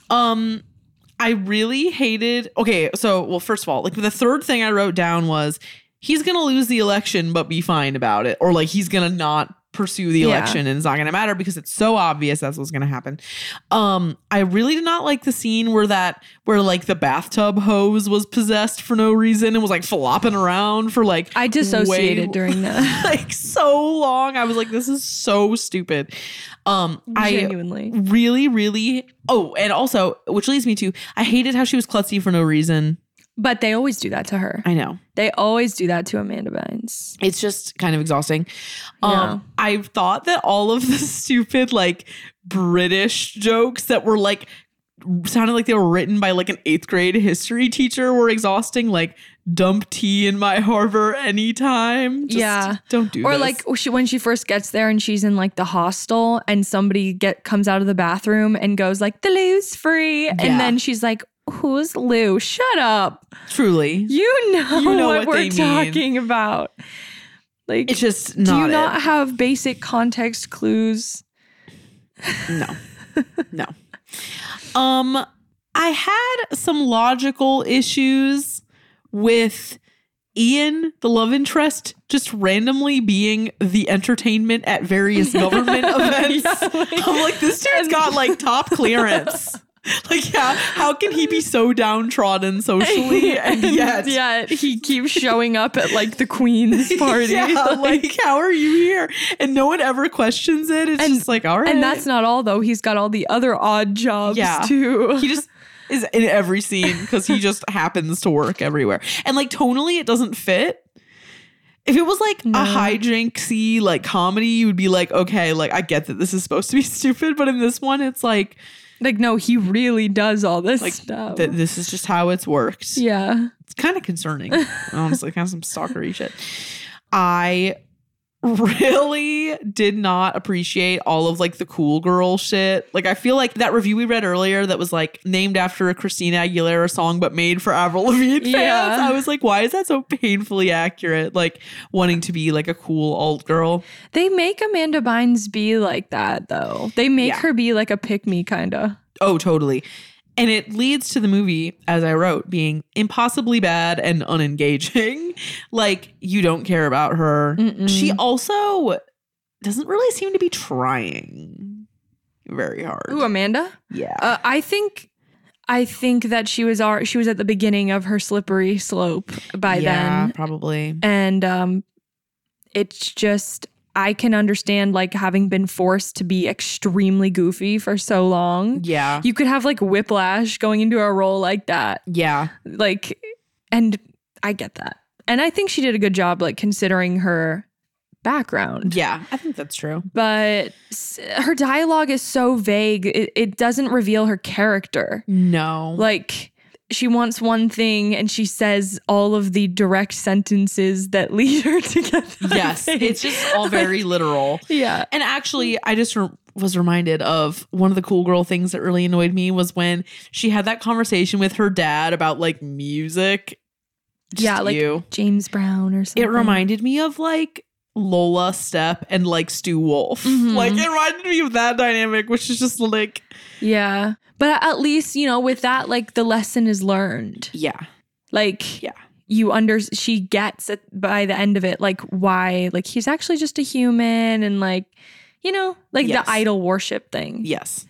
I really hated. Okay, so, well, first of all, like the third thing I wrote down was he's going to lose the election, but be fine about it. Or like he's going to not pursue the election and it's not going to matter because it's so obvious that's what's going to happen. I really did not like the scene where like the bathtub hose was possessed for no reason and was like flopping around for like I dissociated during that. Like so long. I was like, this is so stupid. Genuinely. I really and also, which leads me to, I hated how she was klutzy for no reason. But they always do that to her. I know. They always do that to Amanda Bynes. It's just kind of exhausting. Yeah. I thought that all of the stupid like British jokes that were like sounded like they were written by like an 8th grade history teacher were exhausting. Like dump tea in my harbor anytime. Just don't do or this. like when she first gets there and she's in like the hostel and somebody comes out of the bathroom and goes like, the loo's free. And then she's like, who's Lou? Shut up. Truly. You know what we're talking about. Like, it's just not. Do you not have basic context clues? No. I had some logical issues with Ian, the love interest, just randomly being the entertainment at various government events. I'm like, this dude's got like top clearance. Like, yeah, how can he be so downtrodden socially and yet he keeps showing up at like the Queen's party? like, how are you here? And no one ever questions it. It's just like, all right. And that's not all though. He's got all the other odd jobs too. He just is in every scene because he just happens to work everywhere. And like tonally, it doesn't fit. If it was like a hijinksy like comedy, you would be like, okay, like I get that this is supposed to be stupid, but in this one, it's like no, he really does all this stuff. This is just how it's worked. Yeah. It's kind of concerning, honestly, kind of some stalkery shit. I really did not appreciate all of like the cool girl shit. Like I feel like that review we read earlier that was like named after a Christina Aguilera song but made for Avril Lavigne fans. I was like, why is that so painfully accurate? Like wanting to be like a cool old girl. They make Amanda Bynes be like that though. They make her be like a pick-me kind of. Oh, totally. And it leads to the movie, as I wrote, being impossibly bad and unengaging. Like, you don't care about her. She also doesn't really seem to be trying very hard. Ooh, Amanda? Yeah. I think that she was at the beginning of her slippery slope by then. Yeah, probably. And it's just, I can understand like having been forced to be extremely goofy for so long. Yeah. You could have like whiplash going into a role like that. Yeah. Like, and I get that. And I think she did a good job, like, considering her background. Yeah, I think that's true. But her dialogue is so vague. It doesn't reveal her character. No. Like, she wants one thing and she says all of the direct sentences that lead her to get that Yes, thing. it's just all very literal. Yeah. And actually, I just was reminded of one of the cool girl things that really annoyed me was when she had that conversation with her dad about like music. Yeah, like James Brown or something. It reminded me of like Lola Stepp and like Stu Wolf. Mm-hmm. Like it reminded me of that dynamic, which is just like, yeah. But at least, you know, with that, like the lesson is learned. yeah, Like, yeah, she gets it by the end of it, like why, like he's actually just a human and like, you know, like Yes. the idol worship thing. yes.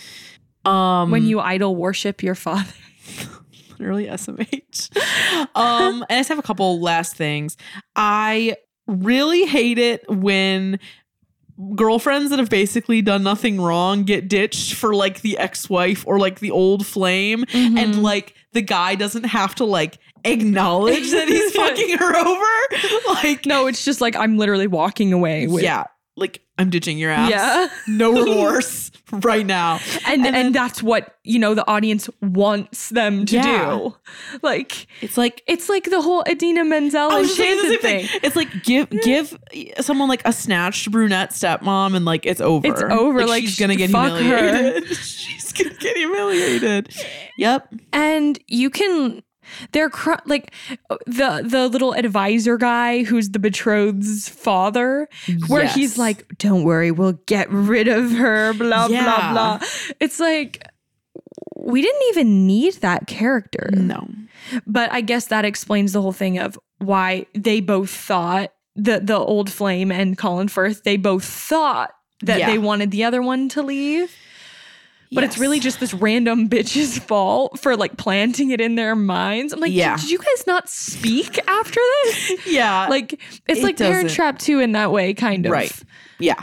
When you idol worship your father. Literally SMH. And I just have a couple last things. I really hate it when girlfriends that have basically done nothing wrong get ditched for like the ex-wife or like the old flame, and like the guy doesn't have to like acknowledge that he's fucking her over. Like, No, it's just like I'm literally walking away with yeah, like I'm ditching your ass. Yeah. No remorse right now. and that's what, you know, the audience wants them to Yeah. do. Like It's like the whole Idina Menzel I was just saying the enchanted same thing. It's like give someone like a snatched brunette stepmom and like it's over. It's over. Like, she's gonna get fuck humiliated. She's gonna get humiliated. Yep. And you can, they're like the little advisor guy who's the betrothed's father, where Yes. he's like, "Don't worry, we'll get rid of her." Blah Yeah. blah blah. It's like we didn't even need that character. No. But I guess that explains the whole thing of why they both thought the old flame and Colin Firth, they both thought that Yeah. they wanted the other one to leave. But it's Yes. really just this random bitch's fault for like planting it in their minds. I'm like, Yeah. did you guys not speak after this? Yeah. Like, it's It like Parent doesn't- Trap 2 in that way, kind of. Right. Yeah.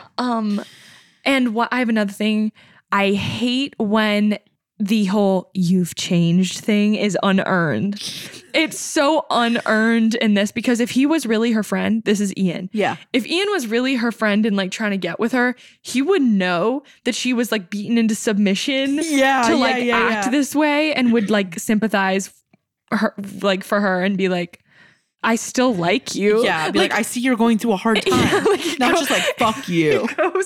And what I have another thing. I hate when the whole "you've changed" thing is unearned. It's so unearned in this, because if he was really her friend, this is Ian. Yeah. If Ian was really her friend and like trying to get with her, he would know that she was like beaten into submission Yeah, to yeah, like yeah, act yeah. this way, and would like sympathize her, like for her, and be like, I still like you. Yeah. Be like, I see you're going through a hard time. Yeah, like, Not just like fuck you.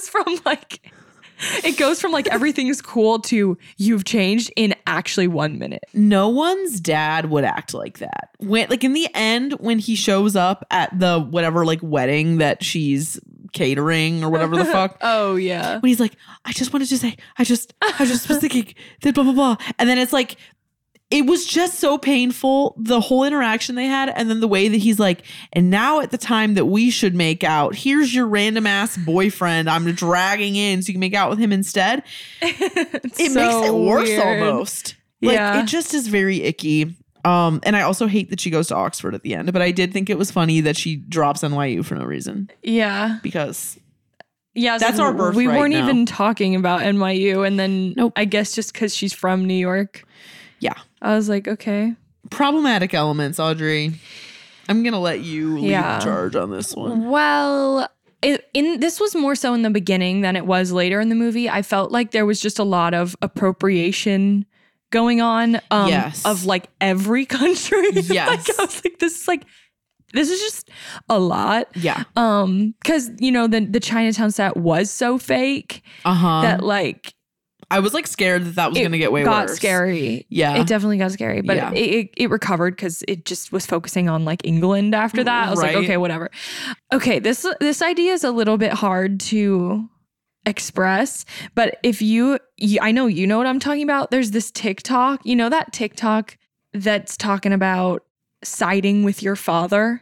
It goes from like everything is cool to "you've changed" in actually 1 minute. No one's dad would act like that. When like in the end, when he shows up at the whatever like wedding that she's catering or whatever the fuck. Oh yeah. When he's like, I just wanted to say, I just was thinking that blah blah blah. And then it's like, it was just so painful, the whole interaction they had, and then the way that he's like, and now at the time that we should make out, here's your random ass boyfriend I'm dragging in so you can make out with him instead. It makes it worse weird. almost. Like, Yeah. it just is very icky. And I also hate that she goes to Oxford at the end, but I did think it was funny that she drops NYU for no reason, Yeah. because Yeah. That's our birthright We weren't now. even talking about NYU. And then Nope. I guess just because she's from New York, yeah, I was like, okay. problematic elements, Audrey. I'm going to let you lead Yeah. the charge on this one. Well, this was more so in the beginning than it was later in the movie. I felt like there was just a lot of appropriation going on Yes. of like every country. Yes. Like, I was like, this is just a lot. Yeah. Because you know the Chinatown set was so fake that like I was like scared that was going to get way got worse. scary. Yeah. It definitely got scary, but Yeah. it recovered because it just was focusing on like England after that. I was Right. like, okay, whatever. Okay, this idea is a little bit hard to express, but if you I know you know what I'm talking about. There's this TikTok, you know that TikTok that's talking about siding with your father.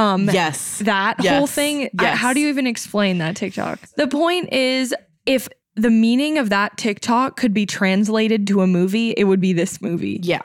Yes. That Yes. whole thing. Yes. How do you even explain that TikTok? The point is, if the meaning of that TikTok could be translated to a movie, it would be this movie. Yeah.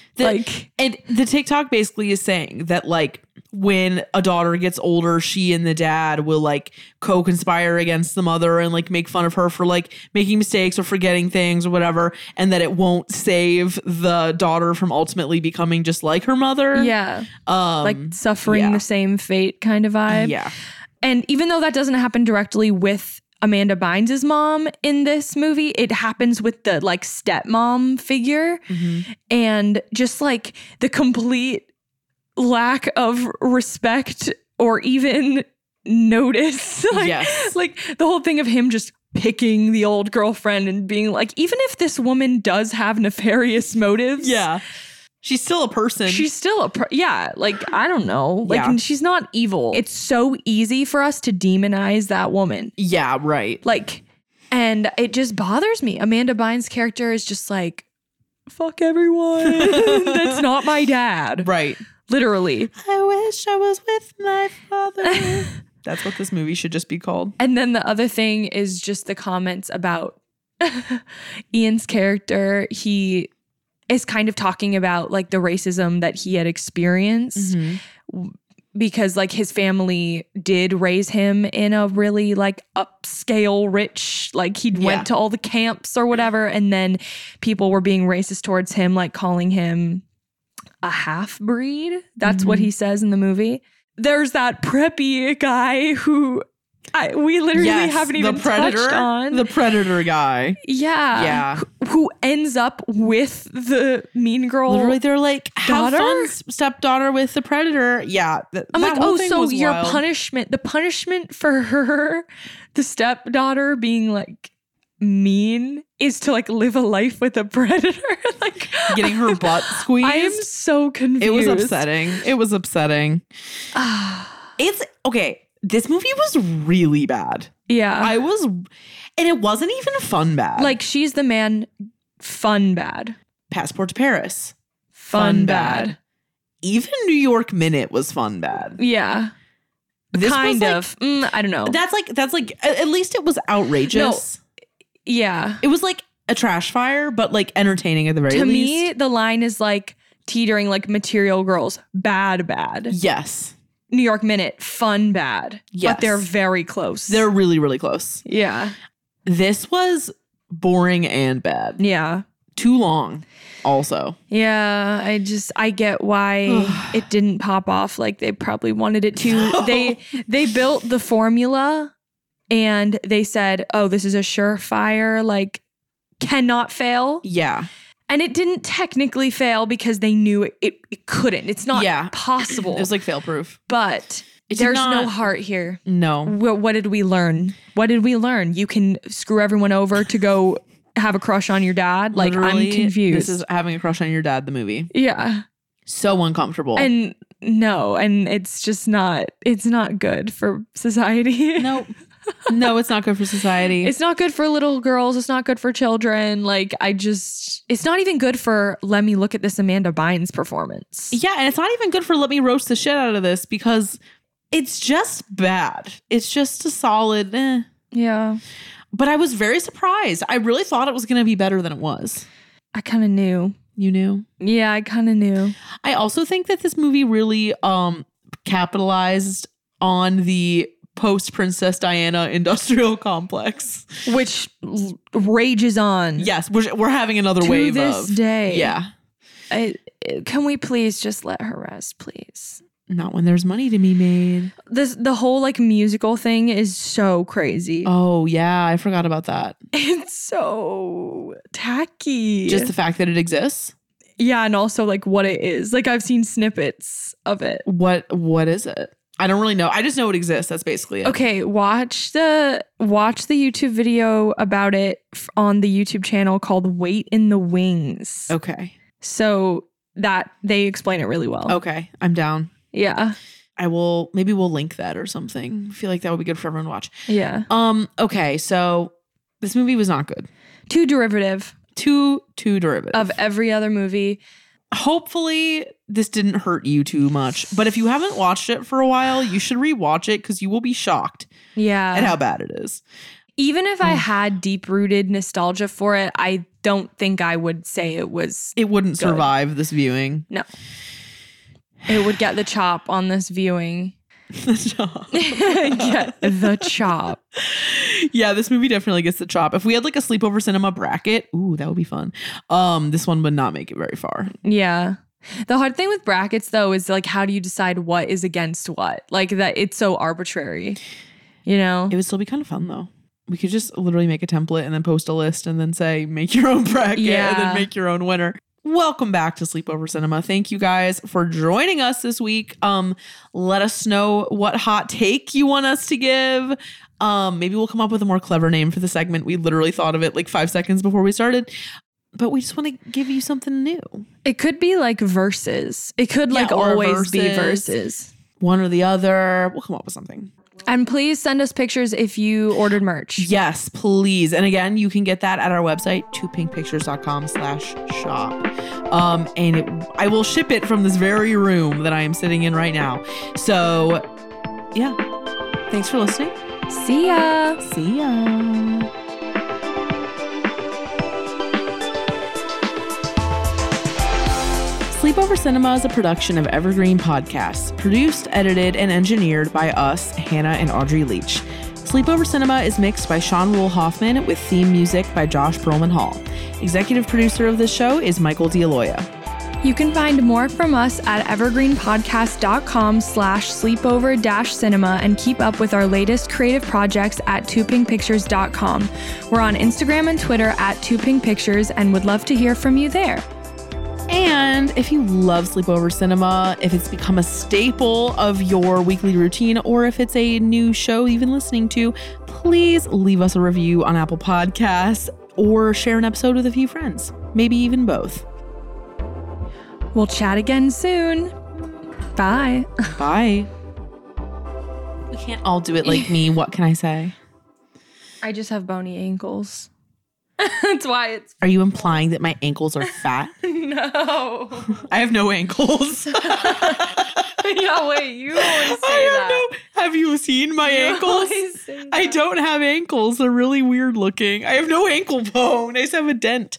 And the TikTok basically is saying that like when a daughter gets older, she and the dad will like co-conspire against the mother and like make fun of her for like making mistakes or forgetting things or whatever. And that it won't save the daughter from ultimately becoming just like her mother. Yeah. Like suffering the same fate kind of vibe. Yeah. And even though that doesn't happen directly with Amanda Bynes' mom in this movie, it happens with the like stepmom figure. And just like the complete lack of respect or even notice. Like the whole thing of him just picking the old girlfriend and being like, even if this woman does have nefarious motives. Yeah. She's still a person. She's still like, I don't know. Like, she's not evil. It's so easy for us to demonize that woman. Yeah, right. Like, and it just bothers me. Amanda Bynes' character is just like, fuck everyone. That's not my dad. Right. Literally. I wish I was with my father. That's what this movie should just be called. And then the other thing is just the comments about Ian's character. He is kind of talking about like the racism that he had experienced because like his family did raise him in a really like upscale rich, like he'd went to all the camps or whatever. And then people were being racist towards him, like calling him a half breed. That's what he says in the movie. There's that preppy guy who we literally haven't even touched on. The Predator guy. Yeah. Yeah. Who ends up with the mean girl. Literally, they're like, have daughter? fun, stepdaughter with the Predator. Yeah. I'm like, oh, so your wild. punishment, the punishment for her, the stepdaughter being like mean is to like live a life with a predator. Like getting her butt squeezed. I am so confused. It was upsetting. It's okay. This movie was really bad. Yeah. and it wasn't even fun bad. Like She's the Man, fun bad. Passport to Paris. Fun bad. Even New York Minute was fun bad. Yeah. This kind was of. I don't know. That's like at least it was outrageous. No. Yeah. It was like a trash fire, but like entertaining at the very least. To me, the line is like teetering like Material Girls, bad. Yes. New York Minute, fun bad. Yes. But they're very close. They're really, really close. Yeah. This was boring and bad. Yeah. Too long also. Yeah. I get why it didn't pop off like they probably wanted it to. No. They built the formula and they said, oh, this is a surefire, like cannot fail. Yeah. And it didn't technically fail because they knew it couldn't. It's not possible. It was like fail-proof. But there's no heart here. No. What did we learn? You can screw everyone over to go have a crush on your dad? Like, literally, I'm confused. This is Having a Crush on Your Dad, the movie. Yeah. So uncomfortable. And no, and it's just not good for society. Nope. No, it's not good for society. It's not good for little girls. It's not good for children. Like, it's not even good for let me look at this Amanda Bynes performance. Yeah, and it's not even good for let me roast the shit out of this because it's just bad. It's just a solid Yeah. But I was very surprised. I really thought it was going to be better than it was. I kind of knew. You knew? Yeah, I kind of knew. I also think that this movie really capitalized on the post-Princess Diana industrial complex. Which rages on. Yes, we're having another wave to this day. Yeah. Can we please just let her rest, please? Not when there's money to be made. The whole like musical thing is so crazy. Oh, yeah. I forgot about that. It's so tacky. Just the fact that it exists? Yeah, and also like what it is. Like I've seen snippets of it. What is it? I don't really know. I just know it exists. That's basically it. Okay, watch the YouTube video about it on the YouTube channel called Wait in the Wings. Okay. So that they explain it really well. Okay, I'm down. Yeah. Maybe we'll link that or something. I feel like that would be good for everyone to watch. Yeah. Okay, so this movie was not good. Too derivative. Too derivative. Of every other movie. Hopefully this didn't hurt you too much. But if you haven't watched it for a while, you should rewatch it because you will be shocked at how bad it is. Even if I had deep-rooted nostalgia for it, I don't think I would say it was It wouldn't good. survive this viewing. No. It would get the chop on this viewing. The chop. Get the chop. Yeah, this movie definitely gets the chop. If we had like a sleepover cinema bracket, ooh, that would be fun. This one would not make it very far. Yeah. The hard thing with brackets, though, is like, how do you decide what is against what? Like that, it's so arbitrary, you know? It would still be kind of fun, though. We could just literally make a template and then post a list and then say, make your own bracket and then make your own winner. Welcome back to Sleepover Cinema. Thank you guys for joining us this week. Let us know what hot take you want us to give. Maybe we'll come up with a more clever name for the segment. We literally thought of it like 5 seconds before we started. But we just want to give you something new. It could be like verses. It could like always be verses. One or the other. We'll come up with something. And please send us pictures if you ordered merch. Yes, please. And again, you can get that at our website, twopinkpictures.com/shop. I will ship it from this very room that I am sitting in right now. So, yeah. Thanks for listening. See ya. See ya. Sleepover Cinema is a production of Evergreen Podcasts, produced, edited, and engineered by us, Hannah and Audrey Leach. Sleepover Cinema is mixed by Sean Rule Hoffman with theme music by Josh Perlman Hall. Executive producer of this show is Michael D'Aloia. You can find more from us at evergreenpodcast.com/sleepover-cinema and keep up with our latest creative projects at twopinkpictures.com. We're on Instagram and Twitter at twopinkpictures and would love to hear from you there. And if you love Sleepover Cinema, if it's become a staple of your weekly routine, or if it's a new show you've been listening to, please leave us a review on Apple Podcasts or share an episode with a few friends. Maybe even both. We'll chat again soon. Bye. Bye. We can't all do it like me. What can I say? I just have bony ankles. That's why it's... Are you implying that my ankles are fat? No. I have no ankles. Yeah, wait, you always say that. Have you seen my ankles? I don't have ankles. They're really weird looking. I have no ankle bone. I just have a dent.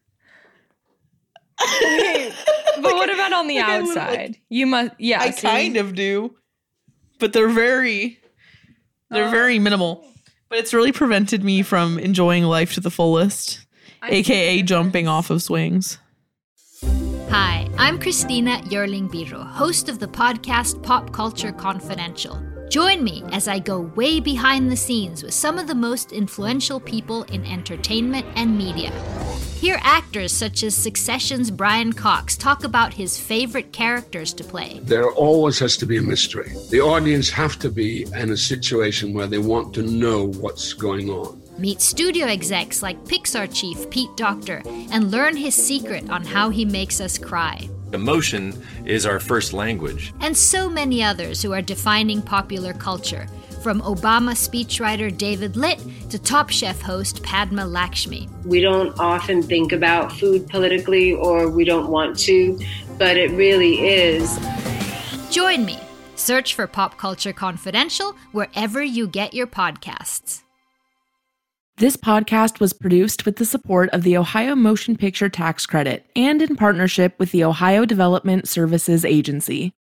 Wait, but what about on the outside? You must, yeah. I kind of do. But they're very minimal. But it's really prevented me from enjoying life to the fullest, aka jumping off of swings. Hi, I'm Christina Yerling Biro, host of the podcast Pop Culture Confidential. Join me as I go way behind the scenes with some of the most influential people in entertainment and media. Hear actors such as Succession's Brian Cox talk about his favorite characters to play. There always has to be a mystery. The audience have to be in a situation where they want to know what's going on. Meet studio execs like Pixar chief Pete Docter and learn his secret on how he makes us cry. Emotion is our first language. And so many others who are defining popular culture, from Obama speechwriter David Litt to Top Chef host Padma Lakshmi. We don't often think about food politically, or we don't want to, but it really is. Join me. Search for Pop Culture Confidential wherever you get your podcasts. This podcast was produced with the support of the Ohio Motion Picture Tax Credit and in partnership with the Ohio Development Services Agency.